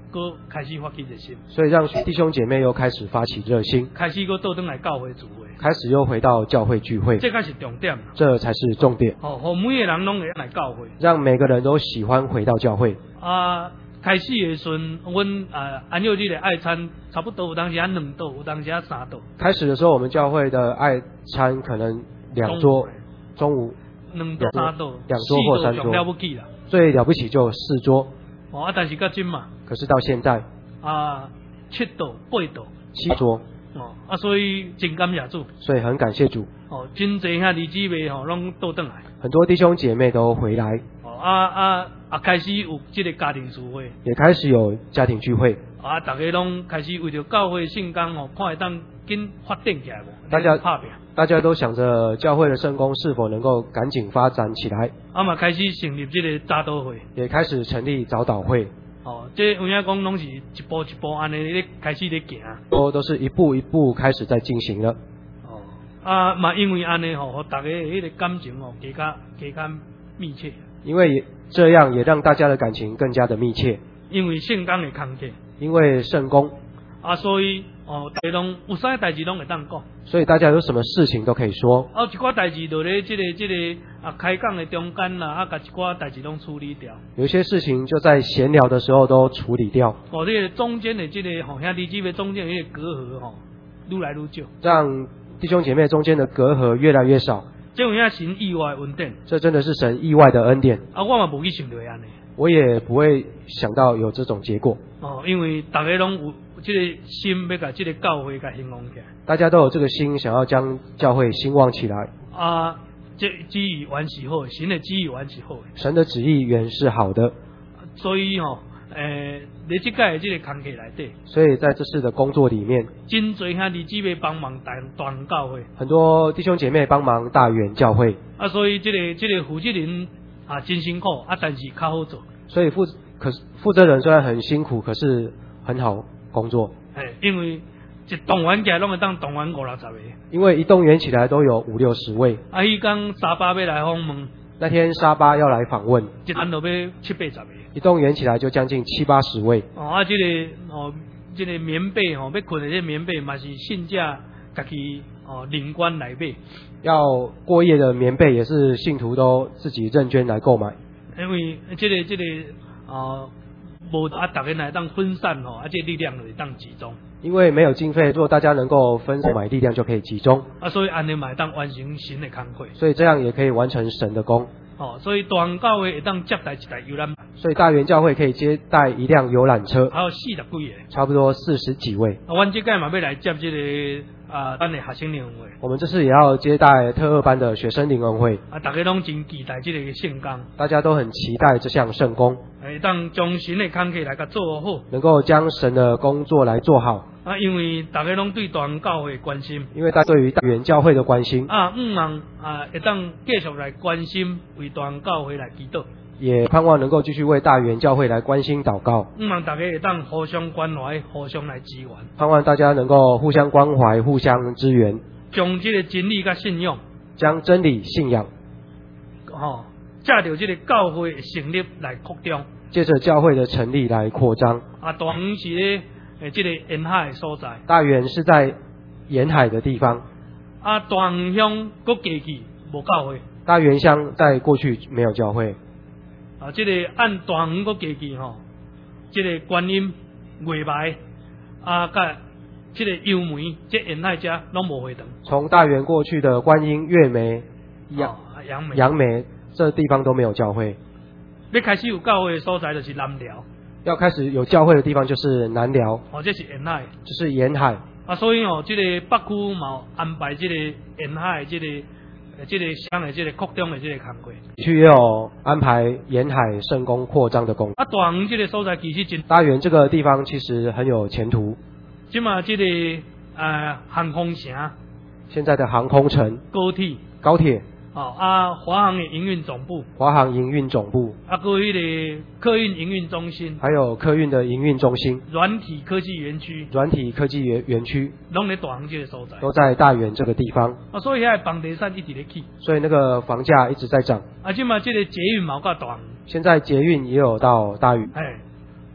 搁开始发起热心， 所以让弟兄姐妹又开始发起热心， 开始搁倒转来教会聚会， 开始又回到教会聚会， 这才是重点。 这才是重点。 哦，互每个人拢会来教会， 让每个人都喜欢回到教会。 啊，开始的时阵，阮啊安幼日的爱餐差不多有当时啊两道，有当时啊三道。 开始的时候，我们教会的爱餐可能两桌，中午两到三道， 两桌或三桌， 了不起啦。 最了不起就四桌。 哦，啊，但是较近嘛。 可是到现在， 啊，七道、八道， 七桌。 哦，啊，所以真感谢主。 所以很感谢主。 哦，真侪兄弟姊妹吼，拢倒转来。 很多弟兄姐妹都回来。 哦，啊啊啊，开始有这个家庭聚会。 也开始有家庭聚会。 啊，大家拢开始为着教会圣工吼，看会当紧发展起来无？ 大家拍拼。 大家都想着教会的圣工是否能够赶紧发展起来。 啊嘛，开始成立这个早祷会。也开始成立早祷会。 哦，这有影讲拢是一步一步安尼咧开始咧行。 都都是一步一步开始在进行了。 哦，啊嘛，因为安尼吼，和大家迄个感情哦，更加更加密切。 因为这样也让大家的感情更加的密切。 因为圣工的空客。 因为圣工。 啊，所以哦，大家拢有啥代志拢会当讲。 所以大家有什么事情都可以说。 啊，一寡代志就咧这个这个啊开讲的中间啦，啊，甲一寡代志拢处理掉。 有一些事情就在闲聊的时候都处理掉。 哦，这个中间的这个吼兄弟姊妹中间的隔阂吼，愈来愈少。 让弟兄姐妹中间的隔阂越来越少。 这有影神意外恩典。 这真的是神意外的恩典。 啊，我嘛无去想到安尼。 我也不会想到有这种结果。 哦，因为大家拢有这个心要甲这个教会甲兴旺起来。 大家都有这个心，想要将教会兴旺起来。 啊，这旨意原是好，神的旨意原是好。 神的旨意原是好的。 所以吼、哦，诶、呃，在这届的这个工课内底。 所以在这次的工作里面， 真侪兄弟姊妹帮忙大大教会。 很多弟兄姐妹帮忙大远教会。 啊，所以这个这个负责人啊真辛苦啊，但是较好做。 所以负可是负责人虽然很辛苦，可是很好工作。 哎，因为一动员起来拢会当动员五六十个。 因为一动员起来都有五六十位。 啊，迄天沙巴要来访问。 那天沙巴要来访问。 一安就要七八十个。 一动员起来就将近七八十位。 哦，啊，这个哦，这个棉被吼、哦，要困的这棉被嘛是信价家己哦领官来买。 要过夜的棉被也是信徒都自己认捐来购买。 因为这个这个啊，无啊，大家来当分散吼，啊，这力量就会当集中。 因为没有经费，如果大家能够分散买力量，就可以集中。 啊，所以安尼嘛会当完成神的工课。 所以这样也可以完成神的工。 哦，所以大教会会当接待一台游览。 所以大园教会可以接待一辆游览车。 还有四十几个。 差不多四十几位。 啊，阮这届嘛要来接这个啊，咱的学生联会。 我们这次也要接待特二班的学生灵恩会。 啊，大家拢真期待这个圣工。 大家都很期待这项圣工。 会当将神的工课来甲做好。 能够将神的工作来做好。 啊，因为大家拢对大园教会关心。 因为大家对于大园教会的关心。 啊，毋望啊，会当继续来关心，为大园教会来祈祷。 也盼望能够继续为大园教会来关心祷告。 毋望大家会当互相关怀，互相来支援。 盼望大家能够互相关怀，互相支援。 将这个真理甲信仰。 将真理信仰。 哦，借着这个教会的成立来扩张。 借着教会的成立来扩张。 啊，大园是咧诶，这个沿海的所在。 大园是在沿海的地方。 啊，大园乡搁过去无教会。 大园乡在过去没有教会。 啊，这个按大园搁过去吼，这个观音、月眉啊，甲这个幽梅，这沿海遮拢无会堂。 从大园过去的观音、月眉、 杨杨梅、 杨梅这地方都没有教会。 要开始有教会的所在就是南寮。 要开始有教会的地方就是南寮。 哦，这是沿海。 就是沿海。 啊，所以哦，这个北区嘛安排这个沿海这个这个乡的这个扩张的这个工作。 区也有安排沿海圣工扩张的工作。 啊，大园这个所在其实真。 大园这个地方其实很有前途。 即嘛这个呃航空城。 现在的航空城。 高铁。 高铁。 哦啊，华航的营运总部。 华航营运总部。 啊，搁迄个客运营运中心。 还有客运的营运中心。 软体科技园区。 软体科技园园区。 拢在大园这个所在。 都在大园这个地方。 啊，所以遐房地产一直咧起。 所以那个房价一直在涨。 啊，即嘛这个捷运嘛到大园。 现在捷运也有到大园。 哎，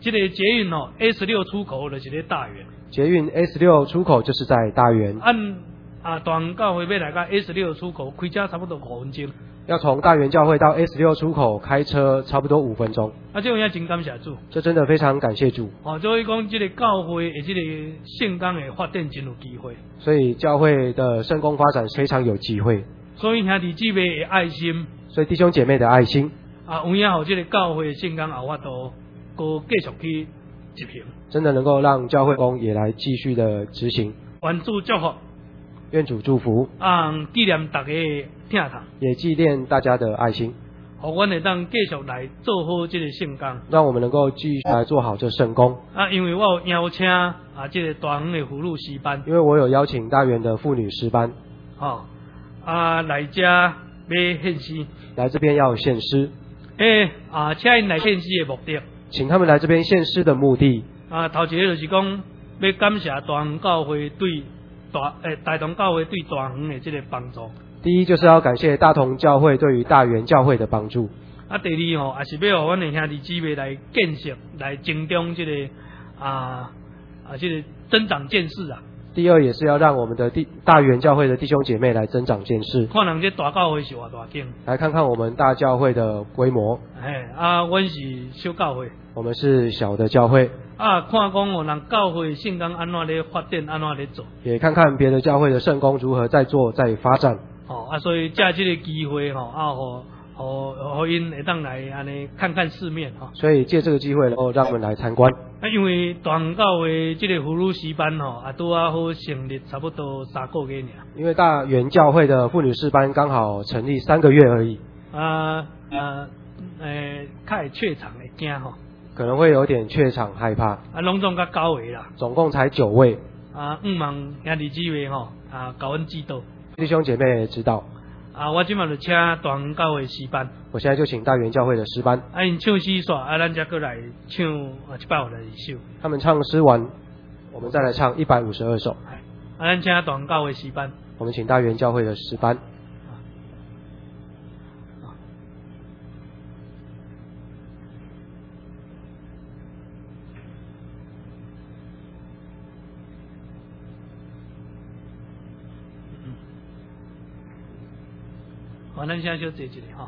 这个捷运哦 A 十六出口就是咧大园。 捷运 A 十六出口就是在大园。 按啊大园教会要来到 A 十六出口，开车差不多五分钟。 要从大园教会到 A 十六出口开车差不多五分钟。 啊，这样也真感谢主。 这真的非常感谢主。 哦，所以讲这个教会的这个圣工的发展真有机会。 所以教会的圣工发展非常有机会。 所以兄弟姊妹的爱心。 所以弟兄姐妹的爱心。 啊，有影互这个教会的圣工有法度，搁继续去执行。 真的能够让教会工也来继续的执行。 愿主祝福。 愿主祝福。 啊，纪念大家的听堂。也纪念大家的爱心。 好，阮会当继续来做好这个圣工。 让我们能够继续来做好这圣工。 啊，因为我有邀请啊，这个大园的妇女诗班。 因为我有邀请大园的妇女诗班。 哦，啊，来遮要献诗。 来这边要献诗。 诶，啊，请因来献诗的目的。 请他们来这边献诗的目的。 啊，头一个就是讲要感谢大园教会对大诶大同教会对大园的这个帮助。 第一就是要感谢大同教会对于大园教会的帮助。 啊，第二吼，也是要互阮的兄弟姊妹来建设、来增长这个啊啊这个增长见识啊。 第二也是要让我们的弟大园教会的弟兄姐妹来增长见识。 看人这大教会是偌大间。 来看看我们大教会的规模。 哎，啊，阮是小教会。 我们是小的教会。 啊，看讲哦，人教会圣工安怎咧发展，安怎咧做。 也看看别的教会的圣工如何在做，在发展。 哦，啊，所以借这个机会吼，啊，互互互因会当来安尼看看世面哈。 所以借这个机会，然后让我们来参观。 啊，因为大园教会这个妇女诗班吼，啊，拄啊好成立差不多三个月尔。 因为大园教会的妇女诗班刚好成立三个月而已。 啊啊，诶，较会怯场会惊吼。 可能会有点怯场害怕。 啊，隆重甲九位啦。 总共才九位。 啊，毋望兄弟姊妹吼，啊，教阮指导。 弟兄姐妹也知道。 啊，我今晚就请大园教会诗班。 我现在就请大园教会的诗班。 啊，因唱诗煞，啊，咱才过来唱啊一百五十二首。 他们唱诗完，我们再来唱一百五十二首。 啊，咱请大园教会诗班。 我们请大园教会的诗班。 好，咱现在就坐一下哈。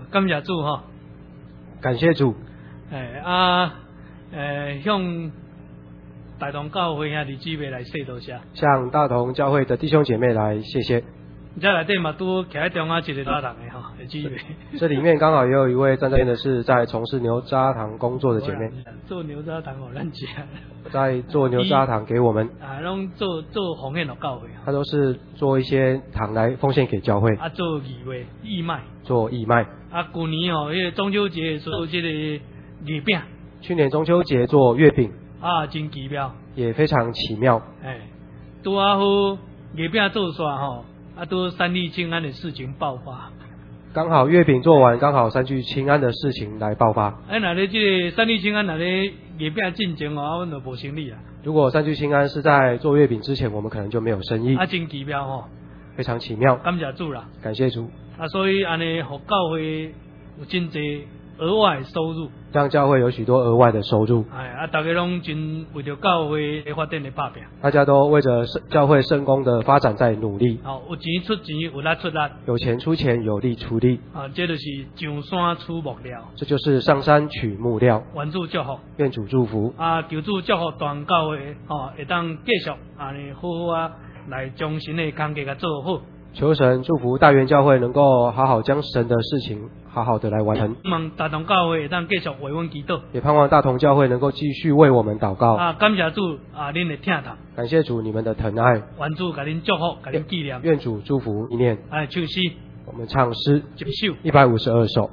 感谢主哈。 感谢主。 诶啊，诶向大同教会兄弟姊妹来说多谢。 向大同教会的弟兄姐妹来谢谢。 这内底嘛拄徛喺中央一个大堂的哈，姊妹。 这里面刚好也有一位站在边的是在从事牛轧糖工作的姐妹。 做牛轧糖互咱食。 在做牛轧糖给我们。 啊，拢做做奉献落教会。 他都是做一些糖来奉献给教会。 啊，做义卖义卖。做义卖。 啊，旧年哦，迄个中秋节做这个月饼。 去年中秋节做月饼。 啊，真奇妙。也非常奇妙。 哎，拄啊好月饼做煞吼。啊，都三立清安的事情爆发， 刚好月饼做完，刚好三聚氰胺的事情来爆发。 哎，那咧这个三聚氰胺那咧月饼进前哦，我们就无生意啊。 如果三聚氰胺是在做月饼之前，我们可能就没有生意。 啊，真奇妙吼， 非常奇妙。 感谢主啦， 感谢主。 啊，所以安尼，互教会有真侪额外收入， 让教会有许多额外的收入。 哎，啊，大家拢真为着教会的发展的打拼。 大家都为着教会圣工的发展在努力。 哦，有钱出钱，有力出力。 有钱出钱，有力出力。 啊，这就是上山出木料。 这就是上山取木料。 愿主祝福。 愿主祝福。 啊，求主祝福全教会，哦，会当继续安尼好好啊来将神的工作甲做好。 求神祝福大园教会能够好好将神的事情好好的来完成。 望大同教会当继续为阮祈祷， 也盼望大同教会能够继续为我们祷告。 啊，感谢主啊，恁的听堂。 感谢主你们的疼爱。 愿主给恁祝福，给恁纪念。 愿主祝福一念。 哎，唱诗。 我们唱诗。 一首。 一百五十二首。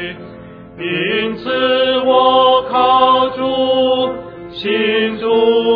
因此我靠主，信主。